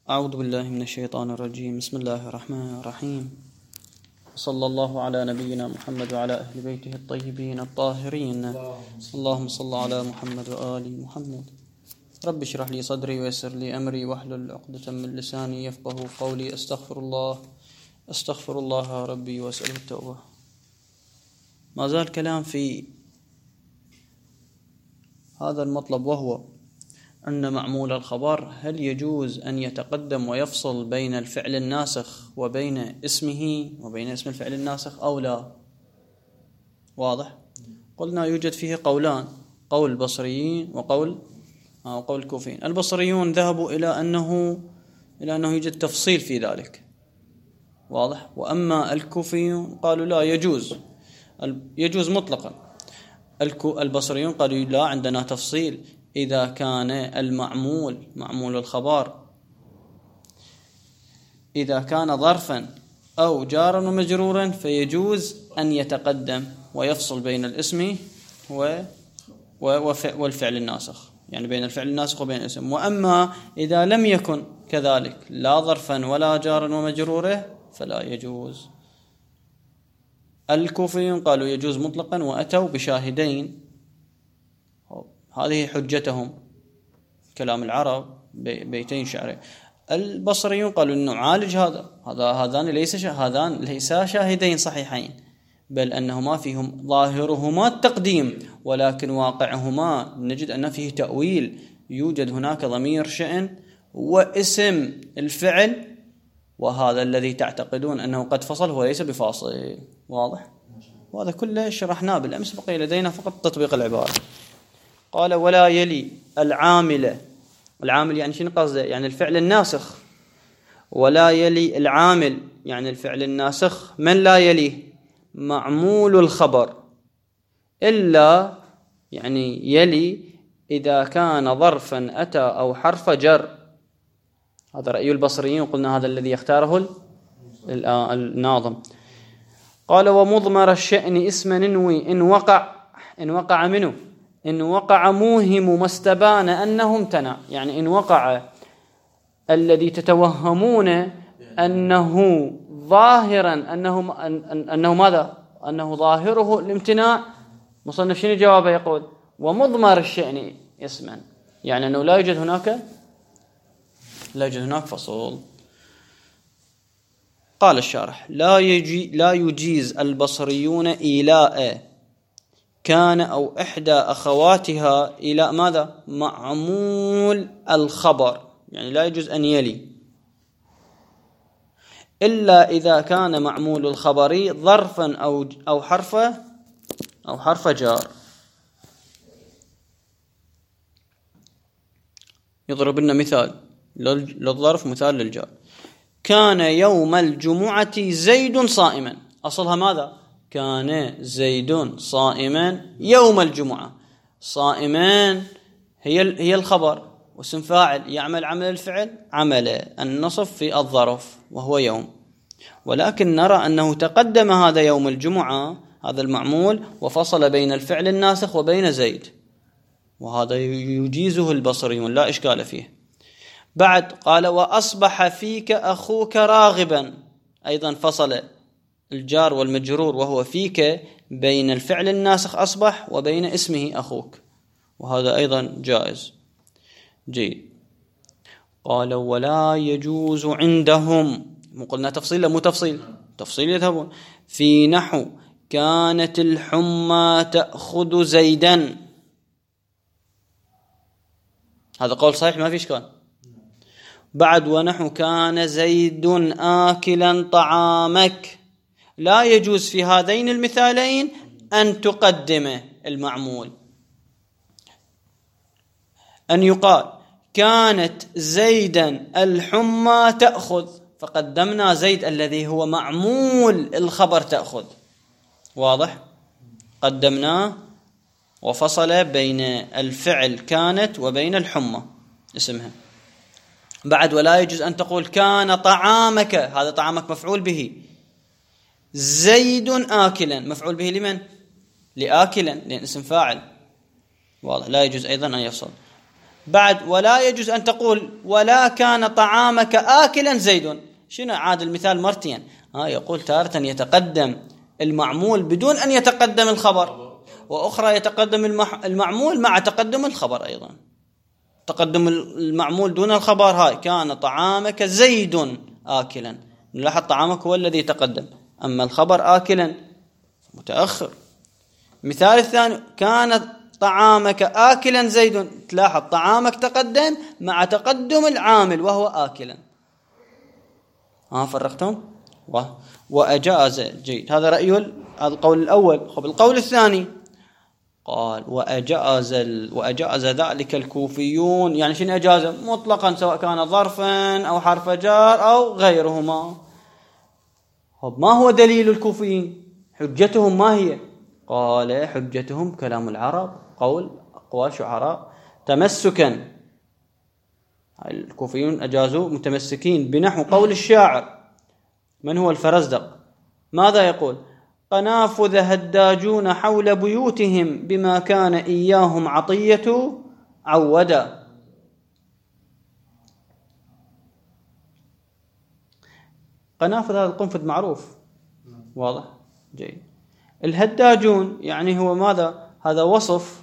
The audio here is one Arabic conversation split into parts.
أعوذ بالله من الشيطان الرجيم. بسم الله الرحمن الرحيم. صلى الله على نبينا محمد وعلى أهل بيته الطيبين الطاهرين. اللهم صل على محمد وآل محمد. رب اشرح لي صدري ويسر لي أمري واحلل عقدة من لساني يفقه قولي. أستغفر الله ربي وأسأله التوبة. ما زال كلام في هذا المطلب، وهو أن معمول الخبر هل يجوز أن يتقدم ويفصل بين الفعل الناسخ وبين اسمه وبين اسم الفعل الناسخ أو لا؟ واضح؟ قلنا يوجد فيه قولان، قول البصريين وقول الكوفيين. البصريون ذهبوا إلى أنه يوجد تفصيل في ذلك، واضح؟ وأما الكوفيون قالوا لا، يجوز مطلقا. البصريون قالوا لا، عندنا تفصيل. إذا كان معمول الخبر إذا كان ظرفا أو جارا ومجرورا فيجوز أن يتقدم ويفصل بين الاسم والفعل الناسخ، يعني بين الفعل الناسخ وبين الاسم. وأما إذا لم يكن كذلك، لا ظرفا ولا جارا ومجروره، فلا يجوز. الكوفيون قالوا يجوز مطلقا وأتوا بشاهدين، هذه حجتهم، كلام العرب بيتين شعرين. البصريون قالوا إنه عالج هذان ليس شاهدين صحيحين، بل أنهما فيهم ظاهرهما التقديم، ولكن واقعهما نجد أن فيه تأويل. يوجد هناك ضمير شأن واسم الفعل، وهذا الذي تعتقدون أنه قد فصل هو ليس بفاصل. واضح؟ وهذا كله شرحناه بالأمس، بقي لدينا فقط تطبيق العبارة. قال ولا يلي العامل يعني شنو قصده؟ يعني الفعل الناسخ. ولا يلي العامل يعني الفعل الناسخ من لا يليه معمول الخبر، إلا يعني يلي إذا كان ظرفا أتى أو حرف جر. هذا رأي البصريين، وقلنا هذا الذي يختاره الناظم. قال ومضمر الشأن اسما ننوي إن وقع منه، إن وقع موهم ما استبان أنه امتنع. يعني إن وقع الذي تتوهمون أنه ظاهرا أنه ماذا؟ أنه ظاهره الامتناع. مصنف شنو جوابه؟ يقول ومضمر الشأن اسما، يعني أنه لا يوجد هناك فصول. قال الشارح لا يجيز البصريون إيلاء كان أو إحدى أخواتها إلى ماذا؟ معمول الخبر، يعني لا يجوز أن يلي إلا إذا كان معمول الخبر ظرفا أو حرف جار. يضرب لنا مثال للظرف، مثال للجار. كان يوم الجمعة زيد صائما. أصلها ماذا؟ كان زيد صائما يوم الجمعة. صائما هي الخبر، واسم فاعل يعمل عمل الفعل عمل النصب في الظرف وهو يوم. ولكن نرى أنه تقدم هذا يوم الجمعة، هذا المعمول، وفصل بين الفعل الناسخ وبين زيد، وهذا يجيزه البصريون، لا إشكال فيه. بعد قال وأصبح فيك أخوك راغبا، أيضا فصل الجار والمجرور وهو فيك بين الفعل الناسخ أصبح وبين اسمه أخوك، وهذا أيضا جائز. جيد. قال ولا يجوز عندهم، قلنا تفصيل مو تفصيل يذهبون في نحو كانت الحمى تأخذ زيدا. هذا قول صحيح ما في إشكال. بعد ونحو كان زيد آكلا طعامك، لا يجوز في هذين المثالين أن تقدم المعمول، أن يقال كانت زيدا الحمى تأخذ، فقدمنا زيد الذي هو معمول الخبر تأخذ. واضح؟ قدمناه وفصل بين الفعل كانت وبين الحمى اسمها. بعد ولا يجوز أن تقول كان طعامك، هذا طعامك مفعول به، زيد آكلا مفعول به لمن؟ لآكلا، لأن اسم فاعل. واضح؟ لا يجوز أيضا أن يفصل. بعد ولا يجوز أن تقول ولا كان طعامك آكلا زيد. شنو عاد المثال مرتين؟ يقول تارة يتقدم المعمول بدون أن يتقدم الخبر، وأخرى يتقدم المعمول مع تقدم الخبر أيضا. تقدم المعمول دون الخبر، هاي كان طعامك زيد آكلا، نلاحظ طعامك هو الذي تقدم، أما الخبر آكلا متأخر. مثال الثاني كان طعامك آكلا زيد، تلاحظ طعامك تقدم مع تقدم العامل وهو آكلا. فرقتم؟ وأجاز. جيد، هذا رأي القول الأول. خب القول الثاني قال وأجاز ذلك الكوفيون. يعني شنو أجاز؟ مطلقا، سواء كان ظرفا أو حرف جار أو غيرهما. خب ما هو دليل الكوفيين؟ حجتهم ما هي؟ قال حجتهم كلام العرب، أقوال شعراء تمسكا. الكوفيون أجازوا متمسكين بنحو قول الشاعر. من هو الفرزدق؟ ماذا يقول؟ قنافذ هداجون حول بيوتهم بما كان إياهم عطية عودا. قنافذ هذا القنفذ معروف، واضح؟ جيد. الهداجون يعني هو ماذا؟ هذا وصف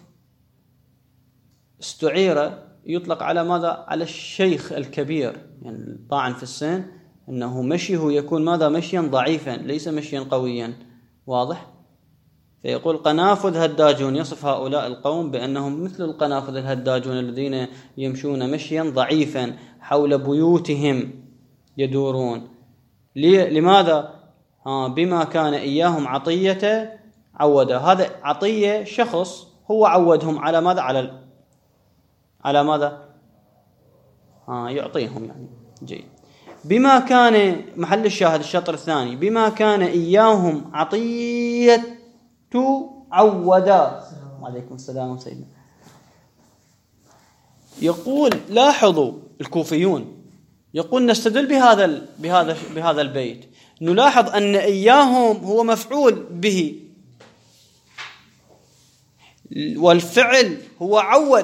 استعير يطلق على ماذا؟ على الشيخ الكبير، يعني الطاعن في السن، أنه مشيه يكون ماذا؟ مشيا ضعيفا ليس مشيا قويا، واضح؟ فيقول قنافذ هداجون، يصف هؤلاء القوم بأنهم مثل القنافذ الهداجون الذين يمشون مشيا ضعيفا حول بيوتهم يدورون. لماذا؟ بما كان إياهم عطية عودا. هذا عطية شخص هو عودهم على ماذا؟ على ماذا؟ يعطيهم يعني. جيد. بما كان محل الشاهد الشطر الثاني، بما كان إياهم عطية عودا. وعليكم السلام سيدنا. يقول لاحظوا الكوفيون يقول نستدل بهذا البيت، نلاحظ أن إياهم هو مفعول به، والفعل هو عود،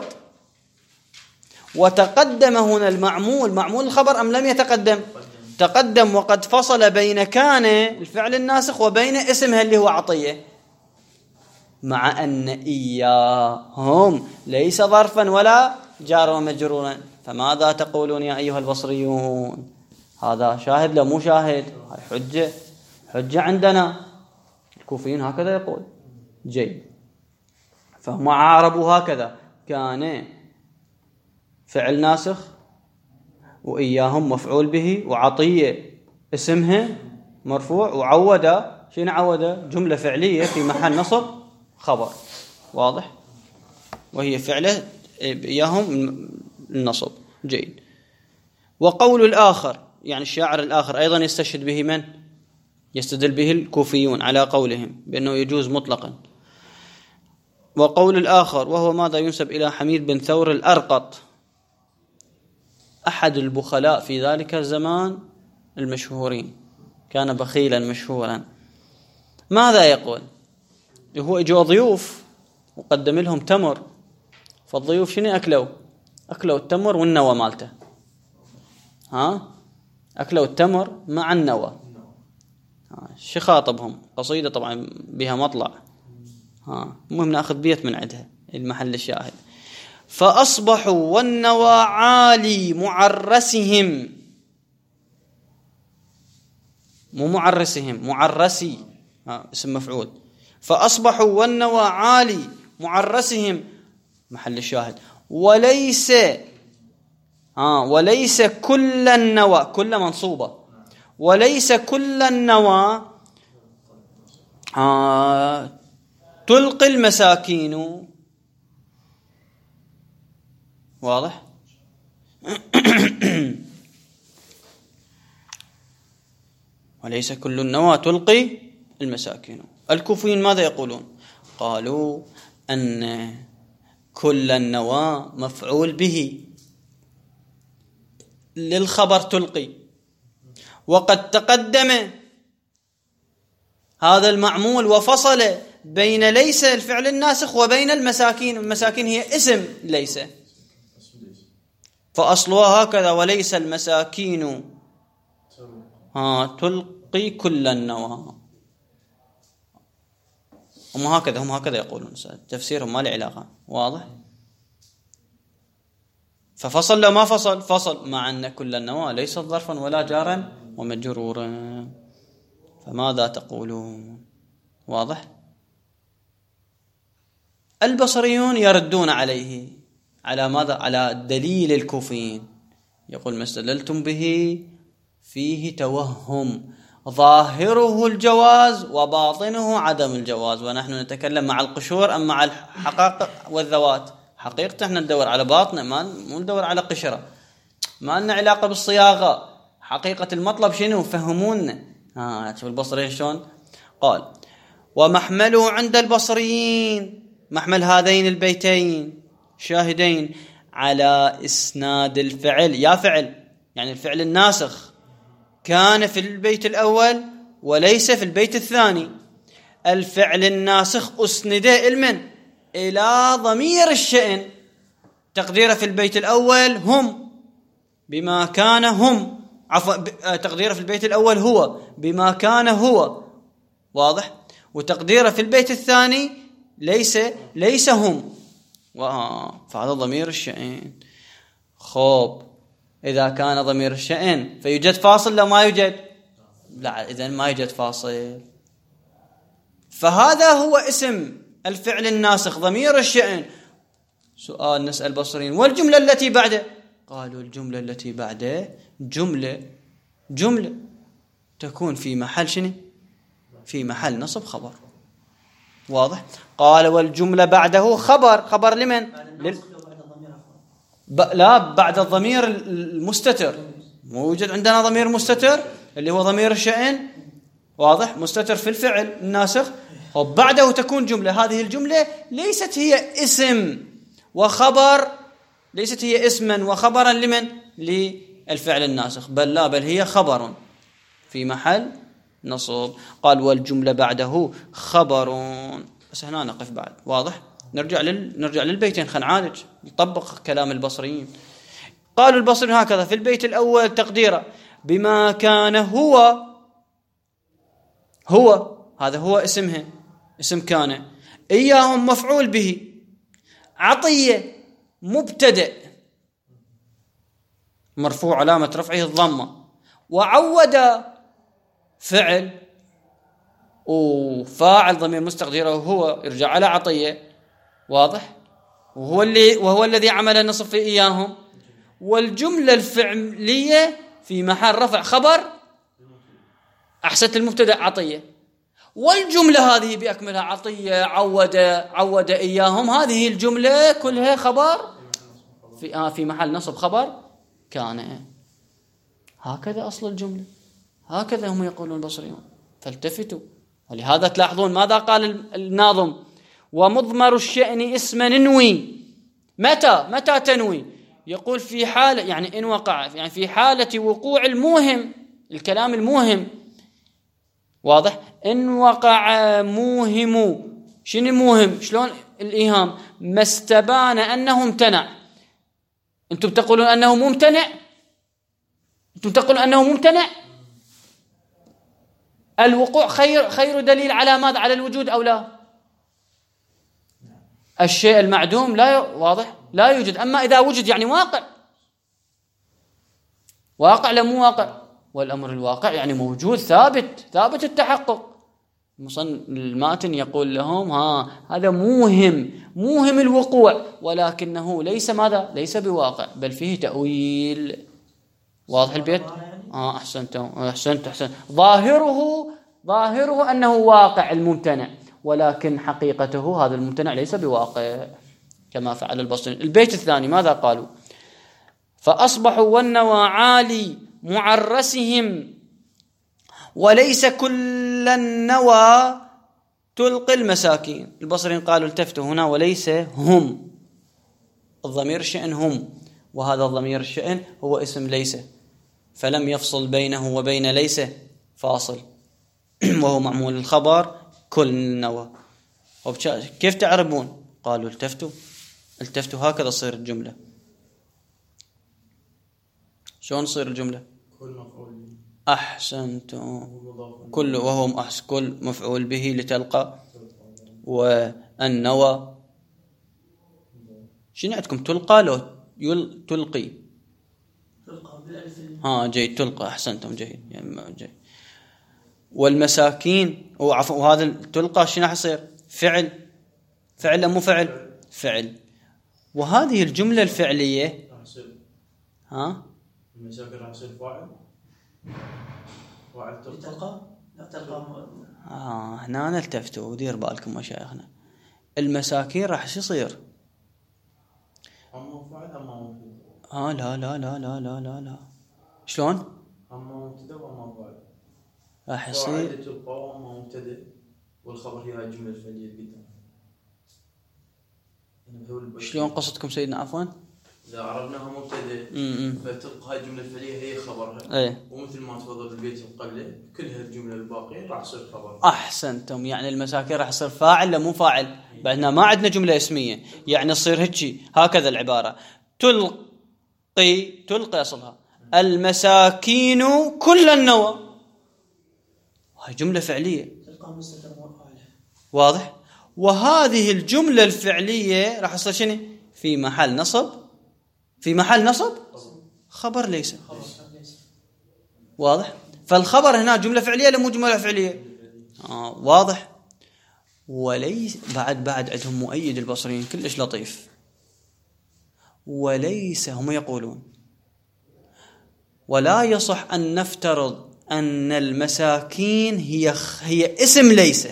وتقدم هنا المعمول، معمول الخبر أم لم يتقدم؟ تقدم، وقد فصل بين كان الفعل الناسخ وبين اسمها اللي هو عطية، مع أن إياهم ليس ظرفا ولا جار ومجرورا. فماذا تقولون يا أيها البصريون؟ هذا شاهد لا مو شاهد؟ حجة عندنا. الكوفيين هكذا يقول. جيد. فهم عاربوا هكذا، كان فعل ناسخ، وإياهم مفعول به، وعطية اسمها مرفوع، وعودة شنو عودة؟ جملة فعلية في محل نصب خبر، واضح؟ وهي فعله إياهم النصب. جيد. وقول الآخر، يعني الشاعر الآخر أيضا يستشهد به من؟ يستدل به الكوفيون على قولهم بأنه يجوز مطلقا. وقول الآخر وهو ماذا؟ ينسب إلى حميد بن ثور الأرقط، أحد البخلاء في ذلك الزمان المشهورين، كان بخيلا مشهورا. ماذا يقول؟ هو اجوا ضيوف وقدم لهم تمر، فالضيوف شنو أكلوا التمر والنوى مالته. أكلوا التمر مع النوى. شو خاطبهم؟ قصيدة طبعا بها مطلع. المهم ناخذ بيت من عندها المحل الشاهد. فأصبحوا والنوى عالي معرسهم، مو معرسهم، معرسي اسم مفعول. فأصبحوا والنوى عالي معرسهم، محل الشاهد. وليس كل النوى، كل منصوبة، وليس كل النوى تلقي المساكين، واضح؟ وليس كل النوى تلقي المساكين. الكوفيين ماذا يقولون؟ قالوا أن كل النوى مفعول به للخبر تلقي، وقد تقدم هذا المعمول وفصل بين ليس الفعل الناسخ وبين المساكين. المساكين هي اسم ليس، فأصلها هكذا وليس المساكين تلقي كل النوى. هم هكذا يقولون، تفسيرهم ما له علاقة. واضح؟ ففصل لو ما فصل مع أن كل النوى ليست ظرفا ولا جارا ومجرورا. فماذا تقولون؟ واضح؟ البصريون يردون عليه على ماذا؟ على دليل الكوفيين. يقول ما استدللتم به فيه توهم، ظاهره الجواز وباطنه عدم الجواز. ونحن نتكلم مع القشور أم مع الحقائق والذوات؟ حقيقة احنا ندور على باطنه، مو ندور على قشرة. ما لنا علاقة بالصياغة. حقيقة المطلب شنو؟ فهمونا. شوف البصريين شلون قال: ومحمله عند البصريين، محمل هذين البيتين شاهدين على إسناد الفعل. يا فعل يعني الفعل الناسخ كان في البيت الأول وليس في البيت الثاني. الفعل الناسخ أسنده إلى ضمير الشأن، تقديره في البيت الأول هم بما كان هم، تقديره في البيت الأول هو بما كان هو. واضح؟ وتقديره في البيت الثاني ليس هم. فهذا ضمير الشأن. خوب، إذا كان ضمير الشأن فيوجد فاصل لو ما يوجد؟ لا، إذن ما يوجد فاصل. فهذا هو اسم الفعل الناسخ ضمير الشأن. سؤال نسأل البصريين: والجملة التي بعده؟ قالوا الجملة التي بعده جملة تكون في محل شنو؟ في محل نصب خبر. واضح؟ قال والجملة بعده خبر لمن؟ لا، بعد الضمير المستتر. موجود عندنا ضمير مستتر اللي هو ضمير الشأن. واضح؟ مستتر في الفعل الناسخ، وبعده تكون جملة. هذه الجملة ليست هي اسم وخبر، ليست هي اسما وخبرا لمن؟ للفعل الناسخ، بل هي خبر في محل نصب. قال والجملة بعده خبر. بس هنا نقف بعد. واضح؟ نرجع للبيتين، خلينا نعالج نطبق كلام البصريين. قالوا البصريين هكذا في البيت الأول تقديره بما كان هو هذا هو اسمها، اسم كان، إياهم مفعول به، عطية مبتدأ مرفوع علامة رفعه الضمة، وعود فعل وفاعل ضمير مستقدره وهو يرجع على عطية. واضح؟ وهو الذي عمل النصب في إياهم. والجملة الفعلية في محل رفع خبر، أحسنت، المبتدأ عطية. والجملة هذه بأكملها عطية عود إياهم، هذه الجملة كلها خبر في محل نصب خبر كان. هكذا أصل الجملة، هكذا هم يقولون البصريون. فالتفتوا. ولهذا تلاحظون ماذا قال الناظم: ومضمر الشأن اسما ننوي. متى تنوي؟ يقول في حالة، يعني إن وقع، يعني في حالة وقوع الموهم، الكلام الموهم. واضح؟ إن وقع موهم. شنو موهم؟ شلون الإيهام؟ ما استبان أنه امتنع. أنتم تقولون أنه ممتنع. الوقوع خير دليل على ماذا؟ على الوجود أو لا؟ الشيء المعدوم واضح لا يوجد. أما إذا وجد يعني واقع لا مو واقع. والأمر الواقع يعني موجود، ثابت التحقق. الماتن يقول لهم هذا موهم الوقوع، ولكنه ليس ماذا؟ ليس بواقع، بل فيه تأويل. واضح البيت؟ أحسنت. ظاهره أنه واقع الممتنع، ولكن حقيقته هذا الممتنع ليس بواقع، كما فعل البصريين. البيت الثاني ماذا قالوا؟ فأصبحوا والنوى عالي معرسهم، وليس كل النوى تلقي المساكين. البصريين قالوا التفتوا هنا وليس هم، الضمير الشأن هم، وهذا الضمير الشأن هو اسم ليس، فلم يفصل بينه وبين ليس فاصل وهو معمول الخبر كل النوى. كيف تعربون؟ قالوا التفتوا هكذا تصير الجملة. شلون تصير الجملة؟ كل مفعول أحسنتم. كل وهو كل مفعول به لتلقى. والنوى شنو عندكم؟ تلقى لو تلقي؟ جيد، تلقى. أحسنتم، جيد يعني جيد. والمساكين وهذا تلقى شنو حيصير؟ فعل أم مو فعل؟ فعل. وهذه الجملة الفعلية المساكين راح يصير فاعل تلقى. لا تلقى. هنا نلتفتوا ودير بالكم مشايخنا. المساكين راح يصير اما فاعل اما مفعول. لا لا لا لا لا لا لا. شلون؟ اما مبتدا واما فاعل. راح يصير تلقى واما مبتدا والخبر هي هاي الجمله الفعليه قدام. شلون قصدكم سيدنا؟ عفوا، إذا عرفناها مبتدأ فتلقى هاي الجملة الفعلية هي خبرها. ومثل ما تفضل البيت القبلة كلها الجملة الباقية راح تصير خبر. أحسنتم. يعني المساكين راح يصير فاعل لا مو فاعل؟ بعدنا ما عندنا جملة اسمية، يعني تصير هيك هكذا العبارة: تلقي أصلها المساكين كل النوى. هاي جملة فعلية، واضح؟ وهذه الجملة الفعلية راح يصير شنو؟ في محل نصب خبر ليس. واضح؟ فالخبر هنا جملة فعلية ولا مو جملة فعلية؟ واضح. وليس بعد عندهم مؤيد البصريين كلش لطيف. وليس، هم يقولون ولا يصح أن نفترض أن المساكين هي اسم ليس،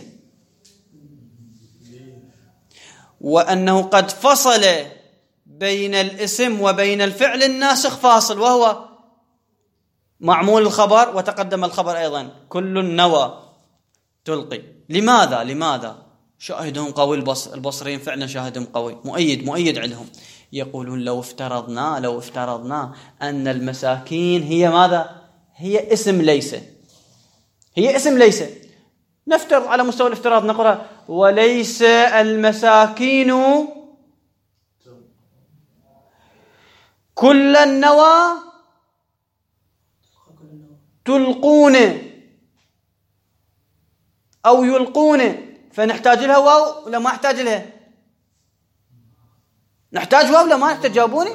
وأنه قد فصل بين الاسم وبين الفعل الناسخ فاصل، وهو معمول الخبر، وتقدم الخبر أيضا كل النوى تلقي. لماذا؟ شاهدهم قوي البصريين، فعلا شاهدهم قوي، مؤيد عندهم. يقولون لو افترضنا أن المساكين هي ماذا؟ هي اسم ليس. نفترض على مستوى الافتراض، نقرأ وليس المساكين كل النوى تلقون أو يلقون. فنحتاج لها واو ولا ما نحتاج لها؟ نحتاج واو ولا ما نحتاج؟ جاوبوني.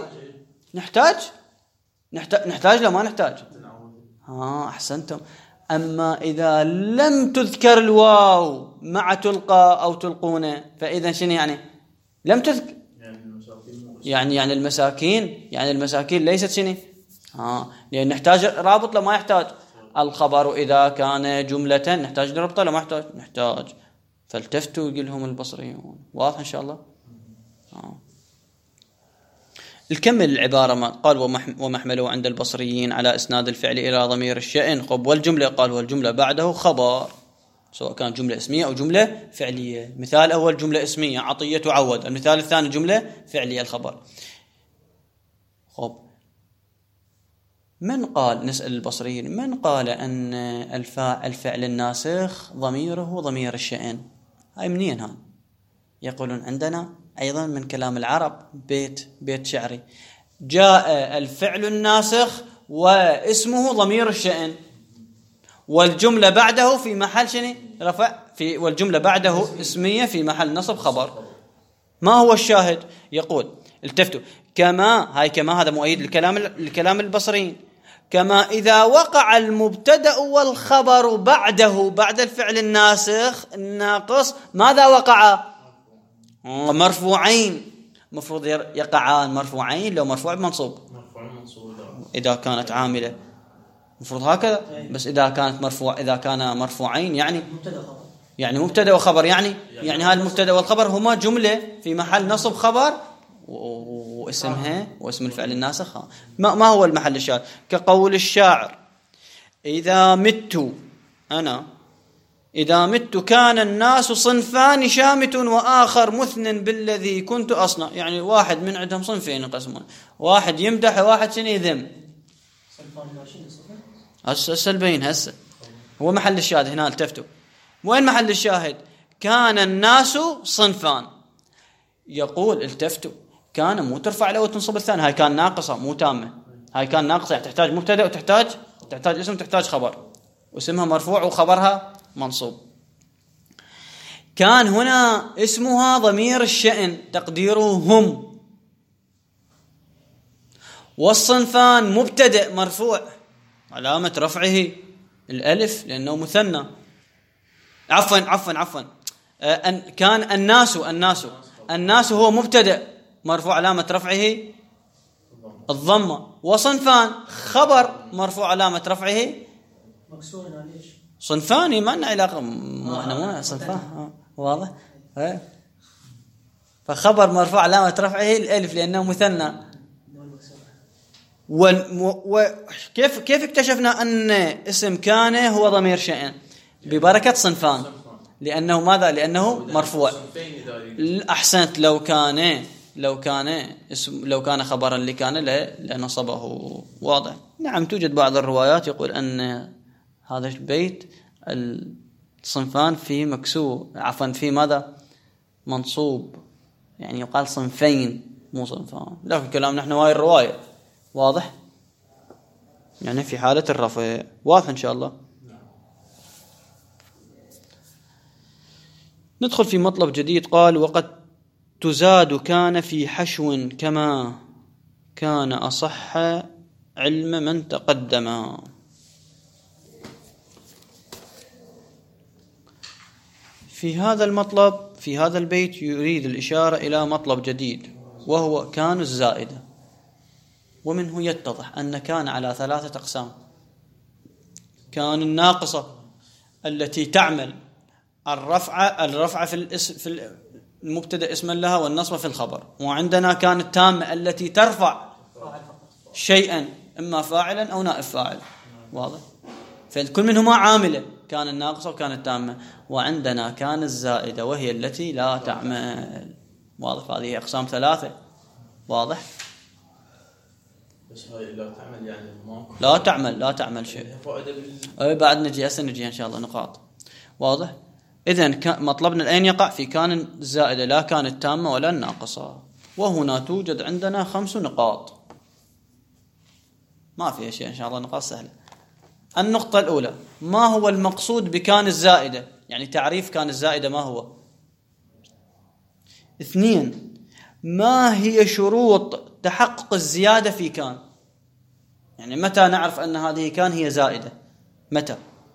نحتاج لا ما نحتاج؟ أحسنتم. أما إذا لم تذكر الواو مع تلقى أو تلقون فإذا شنو يعني؟ لم تذكر يعني المساكين ليست شنو؟ لأن نحتاج رابط لما يحتاج. الخبر إذا كان جملة نحتاج لربطه لما نحتاج. فالتفتوا يقول لهم البصريون. واضح إن شاء الله؟ الكمل العبارة ما قال ومحمله عند البصريين على إسناد الفعل إلى ضمير الشأن. والجملة قال والجملة بعده خبر، سواء كان جملة اسمية أو جملة فعلية. مثال أول جملة اسمية عطية عود، المثال الثاني جملة فعلية الخبر. من قال، نسأل البصريين، من قال أن الفعل الناسخ ضميره ضمير الشأن؟ هاي منين هاي؟ يقولون عندنا أيضا من كلام العرب، بيت شعري: جاء الفعل الناسخ واسمه ضمير الشأن، والجملة بعده في محل شنو؟ رفع، والجملة بعده اسمية في محل نصب خبر. ما هو الشاهد؟ يقول التفتوا كما هذا مؤيد لكلام البصريين. كما إذا وقع المبتدأ والخبر بعد الفعل الناسخ الناقص، ماذا وقع؟ مرفوعين. مفروض يقعان مرفوعين لو مرفوع بمنصوب. إذا كانت عاملة مفروض هكذا، بس إذا كان مرفوعين يعني مبتدأ وخبر، يعني هذا المبتدأ والخبر هما جملة في محل نصب خبر واسمها واسم الفعل الناسخ. ما هو المحل الشاهد؟ كقول الشاعر: إذا مت كان الناس صنفان شامت وآخر مثن بالذي كنت أصنع. يعني واحد من عندهم صنفين ينقسمون، واحد يمدح وواحد شنو يذم. هسه البين هسه هو محل الشاهد هنا. التفتوا وين محل الشاهد؟ كان الناس صنفان. يقول التفتوا كان مو ترفع له وتنصب الثاني، هاي كان ناقصة مو تامة. هاي كان ناقصة، يعني تحتاج مبتدأ وتحتاج اسم، تحتاج خبر، واسمها مرفوع وخبرها منصوب. كان هنا اسمها ضمير الشأن تقديره هم. والصنفان مبتدأ مرفوع علامة رفعه الألف لأنه مثنى. عفوا كان الناس هو مبتدأ مرفوع علامة رفعه الضمة. وصنفان خبر مرفوع علامة رفعه مكسور. ليش صنفاني ما لنا علاقة، احنا مو صنفان واضح. فخبر مرفوع علامة رفعه الألف لأنه مثنى. وكيف اكتشفنا أن اسم كان هو ضمير شأن؟ ببركة صنفان، لأنه ماذا؟ لأنه مرفوع. أحسنت. لو كان خبرا لكان لنصبه. واضح. نعم توجد بعض الروايات يقول أن هذا البيت الصنفان في مكسور، في ماذا؟ منصوب، يعني يقال صنفين مو صنفان. لا في كلام نحن هاي الرواية. واضح، يعني في حالة الرفع. واضح إن شاء الله. ندخل في مطلب جديد. قال وقد تزاد كان في حشو كما كان أصح علم من تقدم. في هذا المطلب، في هذا البيت يريد الإشارة إلى مطلب جديد، وهو كان الزائدة. ومنه يتضح أن كان على 3 أقسام. كان الناقصة التي تعمل الرفع في المبتدأ اسما لها والنصب في الخبر. وعندنا كان التامة التي ترفع شيئا إما فاعلا أو نائب فاعل. واضح. فكل منهما عاملة، كان الناقصة وكان التامة. وعندنا كان الزائدة وهي التي لا تعمل. واضح. هذه أقسام 3. واضح. بس هاي لا تعمل يعني لا تعمل شيء. بعد نجي إن شاء الله نقاط. واضح. إذن مطلبنا الآن يقع في كان الزائدة لا كان التامة ولا الناقصة. وهنا توجد عندنا 5 نقاط ما فيها شيء إن شاء الله، نقاط سهلة. النقطة الأولى: ما هو المقصود بكان الزائدة؟ يعني تعريف كان الزائدة ما هو؟ 2: ما هي شروط تحقق الزيادة في كان؟ يعني متى نعرف أن هذه كان هي زائدة؟ متى؟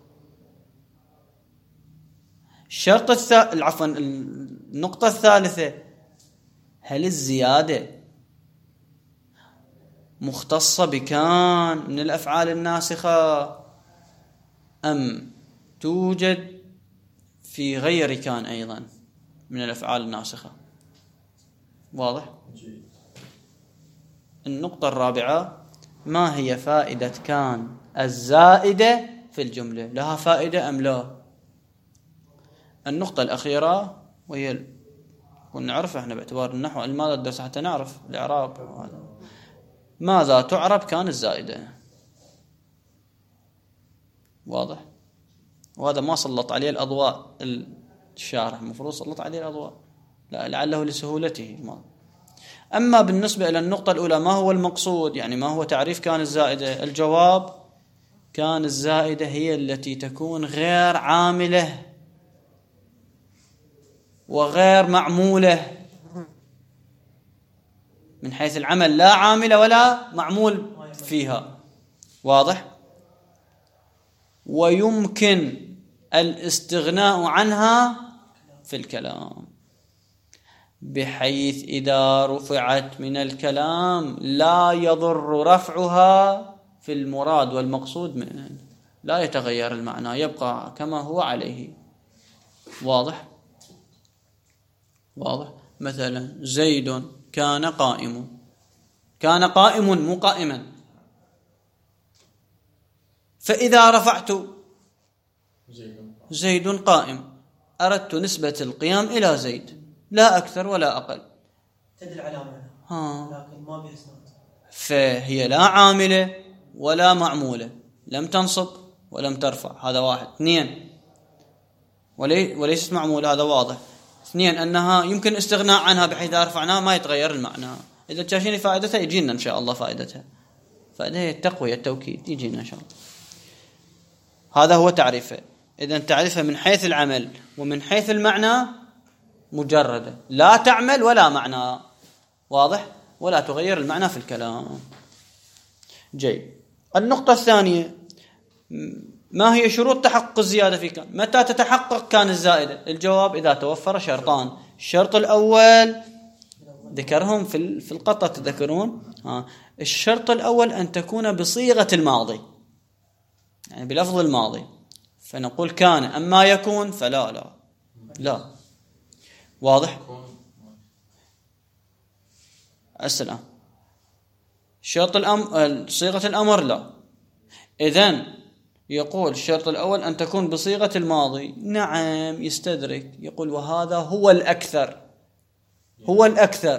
النقطة الثالثة: هل الزيادة مختصة بكان من الأفعال الناسخة أم توجد في غير كان أيضا من الأفعال الناسخة؟ واضح؟ النقطة الرابعة: ما هي فائدة كان الزائدة في الجملة؟ لها فائدة أم لا؟ النقطة الأخيرة وهي ونعرف احنا باعتبار النحو الماذا الدرس حتى نعرف الإعراب. ماذا تعرب كان الزائدة؟ واضح. وهذا ما سلط عليه الأضواء الشارح، المفروض سلط عليه الأضواء لعله لسهولته. أما بالنسبة إلى النقطة الأولى: ما هو المقصود؟ يعني ما هو تعريف كان الزائدة؟ الجواب: كان الزائدة هي التي تكون غير عاملة وغير معمولة، من حيث العمل لا عاملة ولا معمول فيها. واضح. ويمكن الاستغناء عنها في الكلام، بحيث إذا رفعت من الكلام لا يضر رفعها في المراد والمقصود منه، لا يتغير المعنى، يبقى كما هو عليه. واضح. مثلا زيد كان قائم. كان قائم مو قائما. فإذا رفعت زيد قائم أردت نسبة القيام إلى زيد، لا أكثر ولا أقل. تدل على معنى لكن ما بها إسناد. فهي لا عاملة ولا معمولة، لم تنصب ولم ترفع. هذا 1. 2: وليست معمولة. هذا واضح. 2: أنها يمكن استغناء عنها بحيث إذا رفعناها ما يتغير المعنى. إذا تشاشيني فائدتها يجينا إن شاء الله فائدتها. فهي التقوية التوكيد يجينا إن شاء الله. هذا هو تعريفه. إذن تعريفه من حيث العمل ومن حيث المعنى مجردة، لا تعمل ولا معنى، واضح، ولا تغير المعنى في الكلام. جيد. النقطة الثانية، ما هي شروط تحقق الزيادة في كان؟ متى تتحقق كان الزائدة؟ الجواب إذا توفر شرطان. الشرط الأول ذكرهم في القطة، تذكرون؟ الشرط الأول أن تكون بصيغة الماضي، يعني بلفظ الماضي، فنقول كان. أما يكون فلا لا لا. واضح؟ السلام. شرط صيغة الأمر لا. إذن يقول الشرط الأول أن تكون بصيغة الماضي. نعم، يستدرك، يقول وهذا هو الأكثر، هو الأكثر.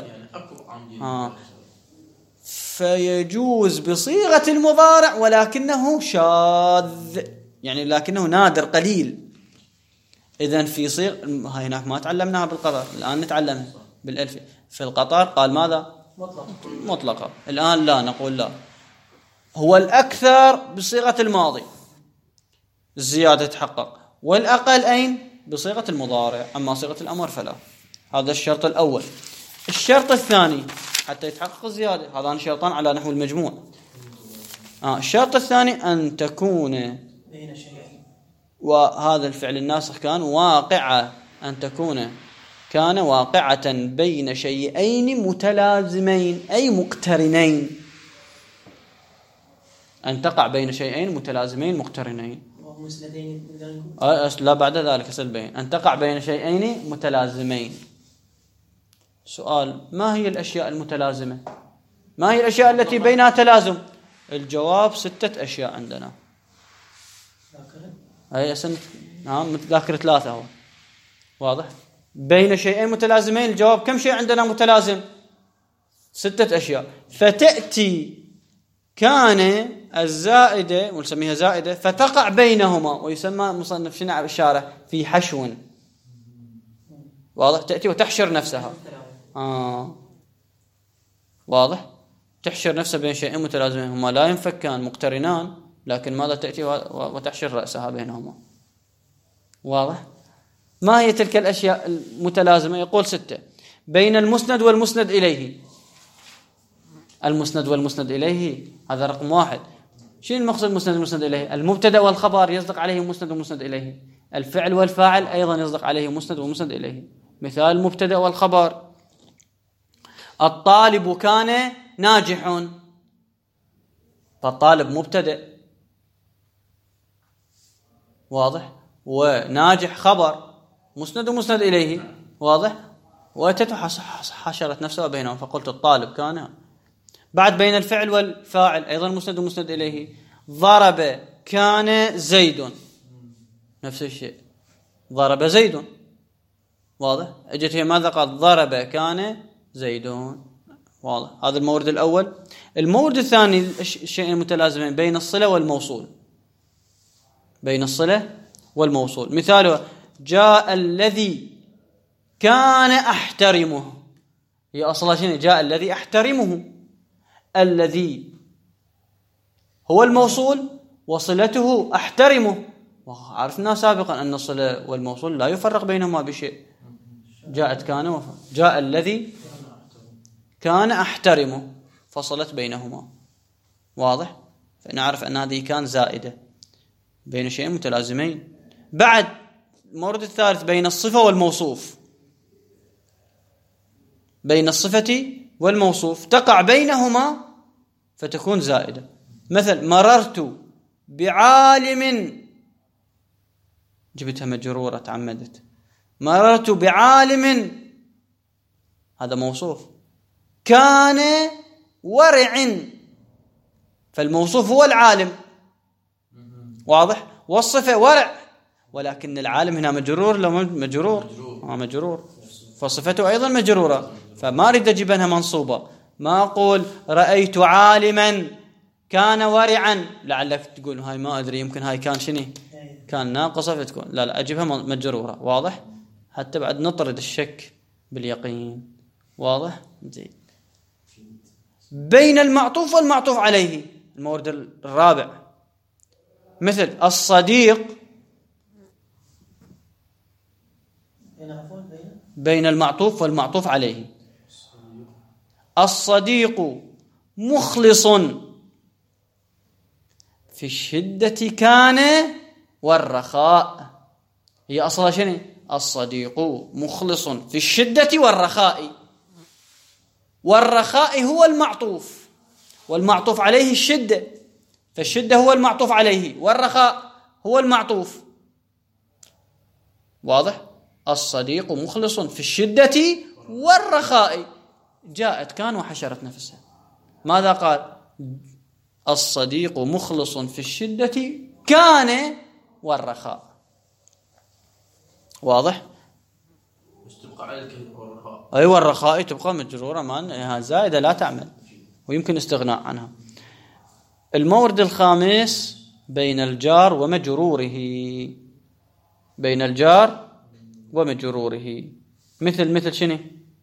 فيجوز بصيغة المضارع ولكنه شاذ، يعني لكنه نادر قليل. إذن في صيغ هناك ما تعلمناها بالقطر، الآن نتعلمها بالألف. في القطر قال ماذا؟ مطلقة. الآن لا، نقول لا، هو الأكثر بصيغة الماضي الزيادة تحقق، والأقل أين؟ بصيغة المضارع. أما صيغة الأمر فلا. هذا الشرط الأول. الشرط الثاني حتى يتحقق الزيادة، هذان شرطان على نحو المجموع. الشرط الثاني أن تكون بين شيئين، وهذا الفعل الناسخ كان واقعة، أن تكون كان واقعة بين شيئين متلازمين أي مقترنين. أن تقع بين شيئين متلازمين مقترنين. لا، بعد ذلك سلبين. أن تقع بين شيئين متلازمين. سؤال: ما هي الأشياء المتلازمة؟ ما هي الأشياء التي بينها تلازم؟ الجواب 6 أشياء عندنا. ذاكرة 3 هو واضح. بين شيئين متلازمين، الجواب كم شيء عندنا متلازم؟ 6 أشياء. فتأتي كان الزائدة ونسميها زائدة فتقع بينهما، ويسمى مصنف شنع الشارع في حشو. واضح. تأتي وتحشر نفسها. واضح. تحشر نفسها بين شيئين متلازمين هما لا ينفكان مقترنان، لكن ماذا؟ تأتي وتحشر رأسها بينهما. واضح. ما هي تلك الأشياء المتلازمة؟ يقول 6. بين المسند والمسند إليه. المسند والمسند إليه هذا رقم 1. شنو المقصد المسند والمسند إليه؟ المبتدأ والخبر يصدق عليه مسند ومسند إليه. الفعل والفاعل أيضا يصدق عليه مسند ومسند إليه. مثال المبتدأ والخبر: الطالب كان ناجح. فالطالب مبتدأ، واضح، وناجح خبر، مسند ومسند إليه، واضح. وحشرت نفسها بينهم فقلت الطالب كان. بعد بين الفعل والفاعل أيضا مسند ومسند إليه. ضرب كان زيد، نفس الشيء، ضرب زيد، واضح. اجت هي ماذا قالت؟ ضرب كان زيدون، واضح. هذا المورد الأول. المورد الثاني الشيء المتلازمين بين الصلة والموصول. بين الصلة والموصول. مثاله: جاء الذي كان أحترمه. هي أصلا شنو؟ جاء الذي أحترمه. الذي هو الموصول وصلته أحترمه، وعرفنا سابقا أن الصلة والموصول لا يفرق بينهما بشيء. جاءت كان جاء الذي كان أحترمه فصلت بينهما، واضح. فنعرف أن هذه كان زائدة بين شيئين متلازمين. بعد المورد الثالث بين الصفة والموصوف. بين الصفة والموصوف تقع بينهما فتكون زائدة. مثل: مررت بعالم، جبتها مجرورة تعمدت. مررت بعالم هذا موصوف. كان ورع، فالموصوف هو العالم، واضح. والصفة ورع، ولكن العالم هنا مجرور لو مجرور مجرور، فصفته أيضا مجرورة، فما أريد أجيبها منصوبة. ما أقول رأيت عالما كان ورعا، لعلك تقول هاي ما أدري يمكن هاي كان شنو، كان ناقصة فتكون لا أجيبها مجرورة، واضح. حتى بعد نطرد الشك باليقين، واضح. زين. بين المعطوف والمعطوف عليه المورد الرابع مثل الصديق بين المعطوف والمعطوف عليه. الصديق مخلص في الشدة كان والرخاء. هي أصلا شنو؟ الصديق مخلص في الشدة والرخاء، والرخاء هو المعطوف والمعطوف عليه الشدة، فالشدة هو المعطوف عليه والرخاء هو المعطوف. واضح؟ الصديق مخلص في الشدة والرخاء. جاءت كان وحشرت نفسها. ماذا قال؟ الصديق مخلص في الشدة كان والرخاء. واضح؟ تبقى على الكلمة والرخاء. أيوة الرخاء تبقى مجرورة مع أنها زائدة لا تعمل ويمكن استغناء عنها. المورد الخامس بين الجار ومجروره. بين الجار ومجروره مثل شنو؟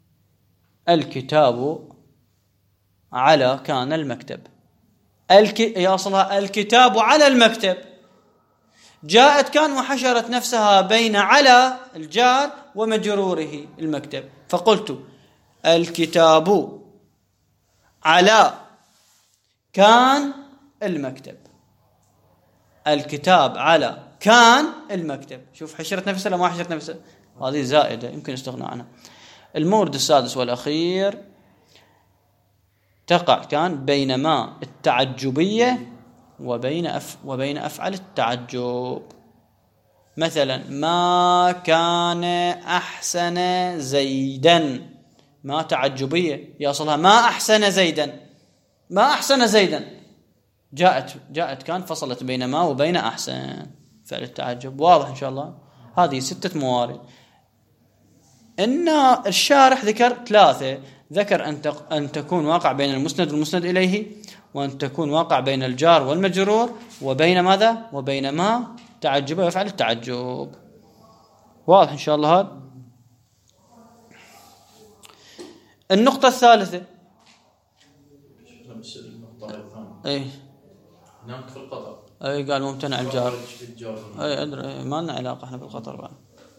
الكتاب على كان المكتب. هي أصلها الكتاب على المكتب. جاءت كان وحشرت نفسها بين على الجار ومجروره المكتب، فقلت الكتاب على كان المكتب. الكتاب على كان المكتب. شوف حشرت نفسها لما حشرت نفسها، هذه زائدة يمكن استغناء عنها. المورد السادس والأخير تقع كان بين ما التعجبية وبين أفعل التعجب. مثلا ما كان أحسن زيدا، ما تعجبية يصلها ما أحسن زيدا، ما أحسن زيدا. جاءت كان فصلت بين ما وبين أحسن فعل التعجب. واضح إن شاء الله؟ هذه 6 موارد. إن الشارح ذكر 3. ذكر أن تكون واقع بين المسند والمسند إليه، وأن تكون واقع بين الجار والمجرور، وبين ماذا؟ وبين ما تعجب ويفعل التعجب. واضح إن شاء الله هذا؟ النقطة الثالثة ايه هناك في القطر اي قال ممتنع الجار. اي ادري ما لنا علاقة احنا بالقطر بعد.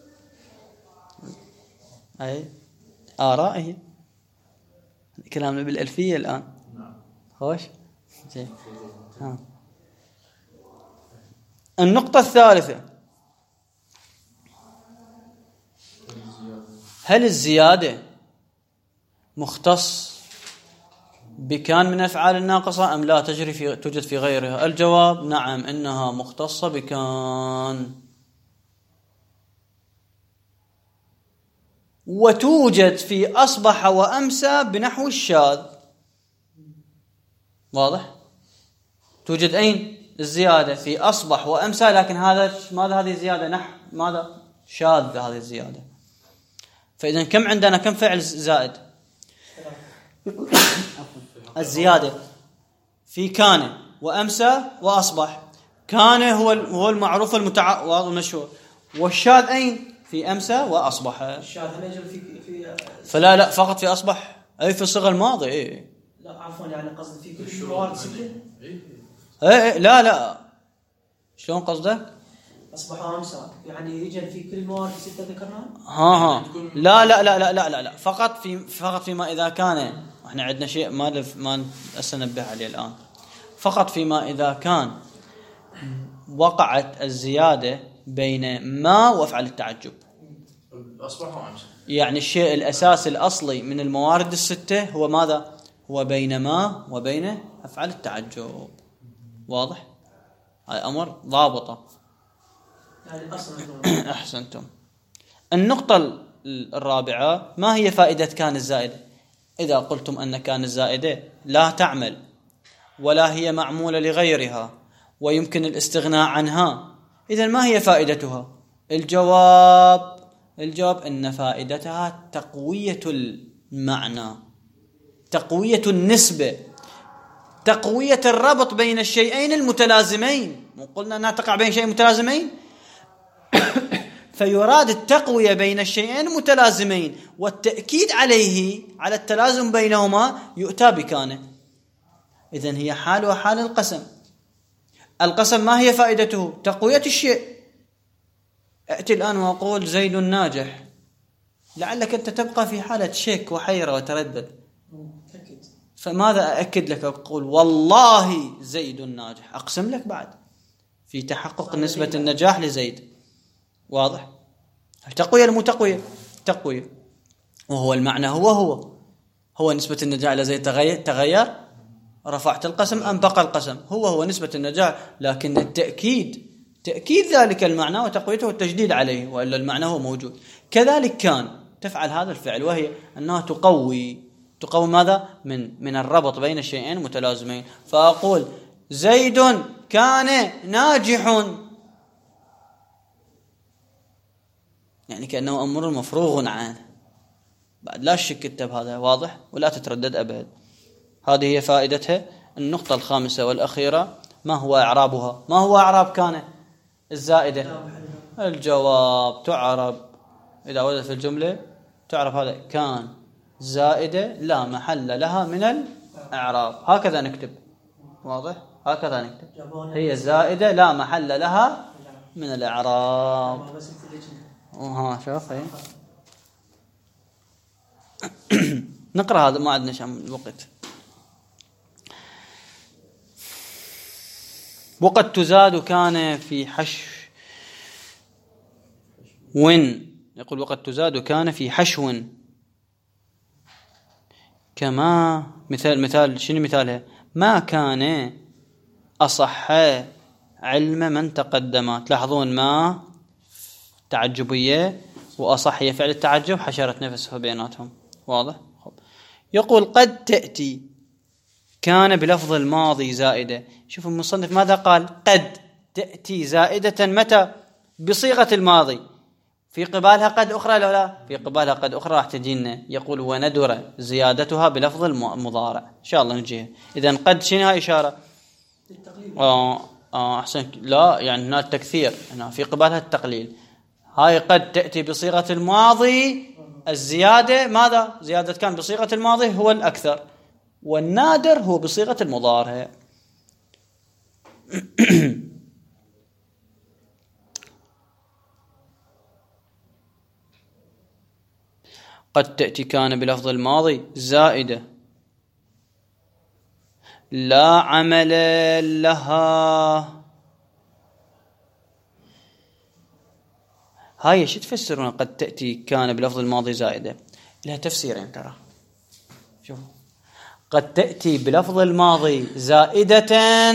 اي آرائه كلامنا بالألفية الآن. خوش زين. النقطة الثالثة هل الزيادة مختص بكان من أفعال الناقصة أم لا توجد في غيرها؟ الجواب نعم، إنها مختصة بكان، وتوجد في أصبح وأمسى بنحو الشاذ. واضح؟ توجد أين الزيادة؟ في أصبح وأمسى، لكن ماذا هذه الزيادة؟ نحو ماذا؟ شاذ هذه الزيادة. فإذا كم عندنا كم فعل زائد؟ الزيادة في كان وأمسى وأصبح. كان هو المعروف والمشهور، والشاذ أين؟ في أمسى وأصبح. الشاذ هل يجب في فلا فقط في أصبح، أي في الصيغة الماضية. إيه لا عفوا، يعني قصد في كل الموارد 6. إيه لا شلون قصدك؟ أصبح وأمسى يعني يوجد في كل الموارد 6 ذكرناها. لا فقط فيما إذا كان، احنا عندنا شيء ما أسنبه عليه الآن. فقط فيما إذا كان وقعت الزيادة بين ما وأفعل التعجب. أصبح وأمسى يعني الشيء الأساسي الأصلي من الموارد 6 هو ماذا؟ هو بين ما وبين أفعل التعجب. واضح؟ هاي أمر ضابطة. يعني أصلا أحسنتم. النقطة الرابعة، ما هي فائدة كان الزائدة؟ إذا قلتم أن كان الزائدة لا تعمل ولا هي معمولة لغيرها ويمكن الاستغناء عنها، إذن ما هي فائدتها؟ الجواب أن فائدتها تقوية المعنى، تقوية النسبة، تقوية الربط بين الشيئين المتلازمين. قلنا أنها تقع بين شيئين متلازمين، فيراد التقوية بين الشيئين المتلازمين والتأكيد على التلازم بينهما يؤتى بكانه. إذن هي حال وحال القسم. القسم ما هي فائدته؟ تقوية الشيء. أتي الآن وأقول زيد ناجح، لعلك أنت تبقى في حالة شك وحيرة وتردد، فماذا أأكد لك؟ أقول والله زيد ناجح، أقسم لك بعد في تحقق نسبة النجاح لزيد. واضح؟ تقوية المتقوية تقوية، وهو المعنى هو نسبة النجاح لزيد تغير، رفعت القسم أم بقى القسم، هو نسبة النجاح، لكن التأكيد تأكيد ذلك المعنى وتقويته والتجديد عليه، وإلا المعنى هو موجود. كذلك كان تفعل هذا الفعل، وهي أنها تقوي ماذا؟ من الربط بين الشيئين متلازمين. فأقول زيد كان ناجح، يعني كأنه أمر مفروغ عنه، بعد لا شك كتب هذا واضح ولا تتردد أبدا. هذه هي فائدتها. النقطة الخامسة والأخيرة، ما هو إعرابها؟ ما هو إعراب كان الزائدة؟ الجواب تعرب إذا وردت في الجملة، تعرف هذا كان زائدة لا محل لها من الإعراب، هكذا نكتب. واضح؟ هكذا نكتب، هي زائدة لا محل لها من الإعراب. شوف هي. نقرأ هذا، ما عندنا شيء الوقت. وقد تزاد كان في حشو، يقول وقد تزاد كان في حشو، كما مثال شنو مثالها؟ ما كان أصح علم من تقدم. تلاحظون ما تعجبية وأصح هي فعل التعجب، حشرت نفسها بيناتهم. واضح؟ يقول قد تأتي كان بلفظ الماضي زائدة. شوفوا المصنف ماذا قال؟ قد تأتي زائدة متى؟ بصيغة الماضي، في قبالها قد أخرى لا؟ في قبالها قد أخرى راح تجينا. يقول وندر زيادتها بلفظ المضارع، إن شاء الله نجيها. إذن قد شنها إشارة؟ أحسن، لا يعني هنا التكثير، هنا في قبالها التقليل. هاي قد تأتي بصيغة الماضي، الزيادة ماذا؟ زيادة كان بصيغة الماضي هو الأكثر، والنادر هو بصيغة المضارع. قد تأتي كان بلفظ الماضي زائدة لا عمل لها. هاي شو تفسرون قد تأتي كان بلفظ الماضي زائدة؟ لها تفسيرين ترى. شوفوا، قد تأتي بلفظ الماضي زائدة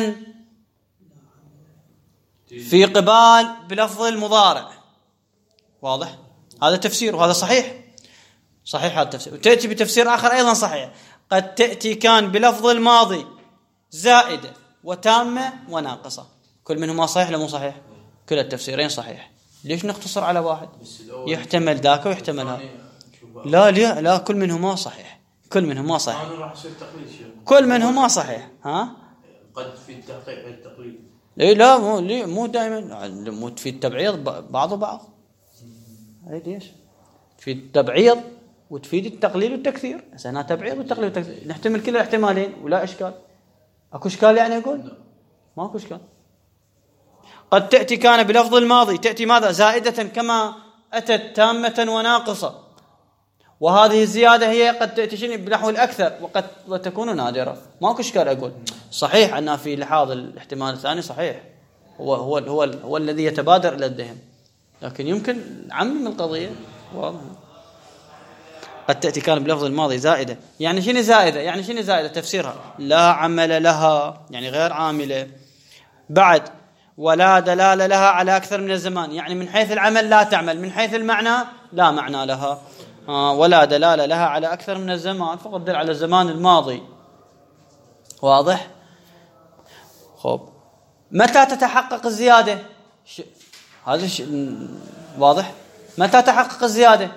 في قبال بلفظ المضارع. واضح؟ هذا تفسير وهذا صحيح هذا التفسير. وتأتي بتفسير آخر أيضا صحيح، قد تأتي كان بلفظ الماضي زائدة وتامة وناقصة. كل منهما صحيح ولا مو صحيح؟ كل التفسيرين صحيح. ليش نقتصر على واحد؟ يحتمل ذاك ويحتمل هذا. لا كل منهما صحيح، كل منهما صحيح، كل منهما صحيح. قد في التقليد لا مو دائما، مو في التبعيض بعض وبعض. ليش؟ في التبعيض وتفيد التقليل والتكثير. هنا تبعيض والتقليل والتكثير، نحتمل كلا الاحتمالين ولا إشكال. أكو إشكال يعني أقول؟ ما أكو إشكال. قد تأتي كان بلفظ الماضي، تأتي ماذا؟ زائدة كما أتت تامة وناقصة، وهذه الزيادة هي قد تأتي شنو بنحو الأكثر، وقد تكون نادرة. ما أكو إشكال أقول صحيح أنها في لحاظ الاحتمال الثاني صحيح، هو الذي يتبادر إلى الذهن، لكن يمكن عمم القضية. واضح؟ قد تأتي كان بلفظ الماضي زائدة، يعني شنو زائدة؟ يعني شنو زائدة؟ تفسيرها لا عمل لها، يعني غير عاملة. بعد ولا دلالة لها على أكثر من الزمان، يعني من حيث العمل لا تعمل، من حيث المعنى لا معنى لها. ولا دلالة لها على أكثر من الزمان، فقط دل على الزمان الماضي. واضح؟ خب، متى تتحقق الزيادة؟ هذا واضح؟ متى تحقق الزيادة؟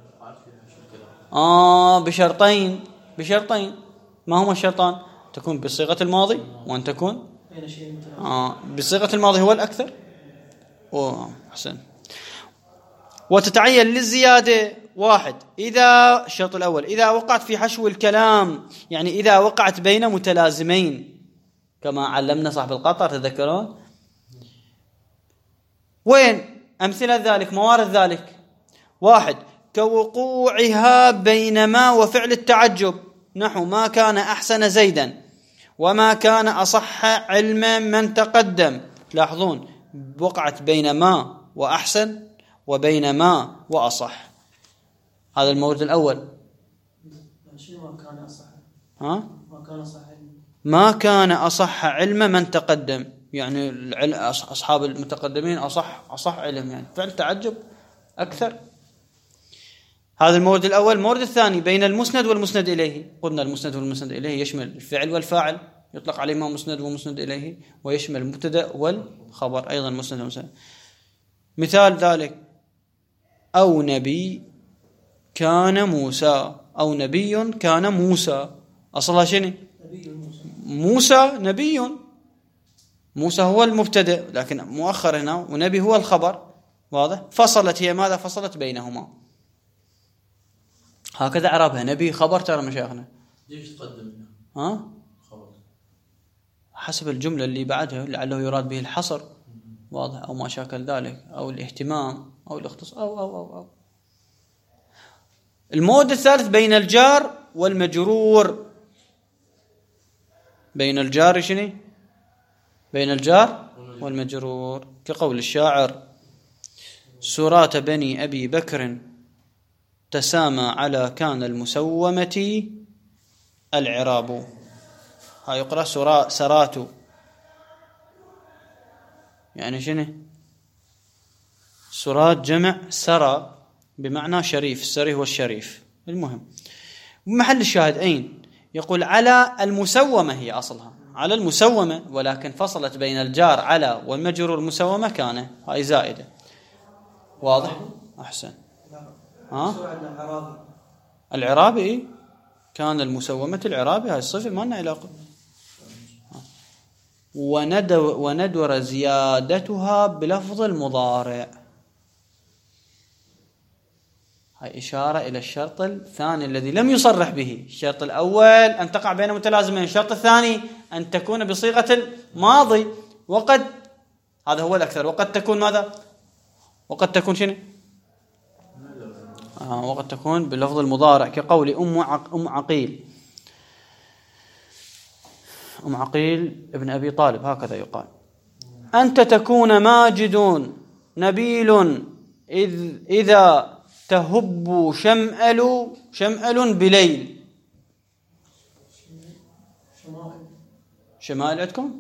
بشرطين. ما هما الشرطان؟ تكون بصيغة الماضي، وأن تكون بصيغة الماضي هو الأكثر. أحسن. وتتعين للزيادة واحد إذا الشرط الأول إذا وقعت في حشو الكلام، يعني إذا وقعت بين متلازمين كما علمنا صاحب القطر تذكرون. وين أمثلة ذلك موارد ذلك؟ واحد كوقوعها بين ما وفعل التعجب، نحو ما كان أحسن زيدا وما كان أصح علما من تقدم. لاحظون وقعت بين ما وأحسن وبين ما وأصح، هذا المورد الأول. ما كان أصح ما كان أصح علما من تقدم، يعني أصحاب المتقدمين أصح علم، يعني فعل تعجب أكثر. هذا المورد الأول. المورد الثاني بين المسند والمسند إليه. قلنا المسند والمسند إليه يشمل الفعل والفاعل، يطلق عليه ما مسند ومسند إليه، ويشمل المبتدأ والخبر أيضا مسند ومسند. مثال ذلك أو نبي كان موسى، أو نبي كان موسى، أصلها شنو؟ موسى نبي، موسى هو المبتدأ لكن مؤخر هنا، ونبي هو الخبر. واضح؟ فصلت هي ماذا؟ فصلت بينهما. هكذا اعرابها نبي خبر. ترى مشايخنا ليش تقدم خبر حسب الجملة اللي بعدها، لعله يراد به الحصر، واضح، أو ما شاكل ذلك، أو الاهتمام أو الاختصاص أو. المورد الثالث بين الجار والمجرور. بين الجار شنو؟ بين الجار والمجرور، كقول الشاعر سرات بني أبي بكر تسامى على كان المسومة العراب. هاي يقرأ سرات، يعني شنو؟ سرات جمع سرى بمعنى شريف، السري هو الشريف. المهم محل الشاهد أين؟ يقول على المسومة، هي أصلها على المسومة، ولكن فصلت بين الجار على والمجرور المسومة كان، هاي زائدة. واضح؟ أحسن. العرابي كان المسومة العرابي، هاي الصفة ما لنا علاقة. وندور زيادتها بلفظ المضارع، هاي إشارة إلى الشرط الثاني الذي لم يصرح به. الشرط الأول أن تقع بين متلازمين، الشرط الثاني أن تكون بصيغة الماضي، وقد هذا هو الأكثر، وقد تكون ماذا؟ وقد تكون شنو؟ وقد تكون بلفظ المضارع، كقول أم عقيل ابن أبي طالب، هكذا يقال. أنت تكون ماجد نبيل إذا تهب شمأل بليل. شمائل عندكم؟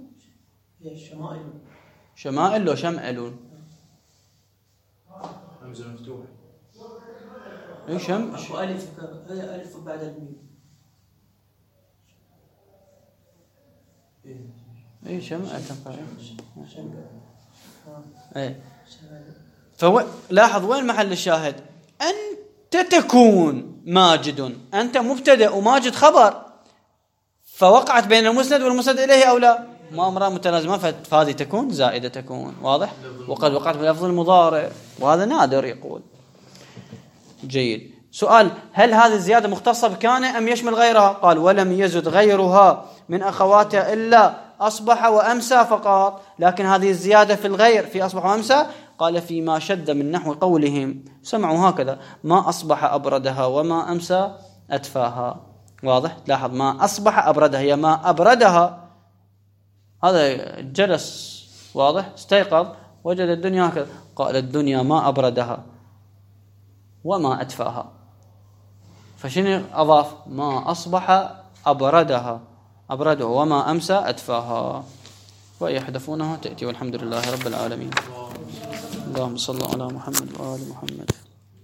شمائل لو شمأل؟ همزة مفتوحة. ايش ألف بعد الميم. اي شمأل لاحظ وين محل الشاهد؟ أنت تكون ماجد، أنت مبتدأ وماجد خبر، فوقعت بين المسند والمسند إليه أو لا؟ ما أمرها متلازمة، فهذه تكون زائدة تكون. واضح؟ وقد وقعت بلفظ المضارع، وهذا نادر يقول. جيد. سؤال: هل هذه الزيادة مختصة بكان أم يشمل غيرها؟ قال: ولم يزد غيرها من أخواتها إلا أصبح وأمسى فقط. لكن هذه الزيادة في الغير في أصبح وأمسى، قال: فيما شد من نحو قولهم، سمعوا هكذا: ما أصبح أبردها وما أمسى أدفاها. واضح؟ لاحظ ما أصبح أبردها هي ما أبردها، هذا جلس، واضح، استيقظ وجد الدنيا هكذا، قال: الدنيا ما أبردها وما أدفاها. فشنو أضاف؟ ما أصبح أبردها وما أمسى أدفاها. ويحذفونها تأتي. والحمد لله رب العالمين. اللهم صل على محمد وآل محمد.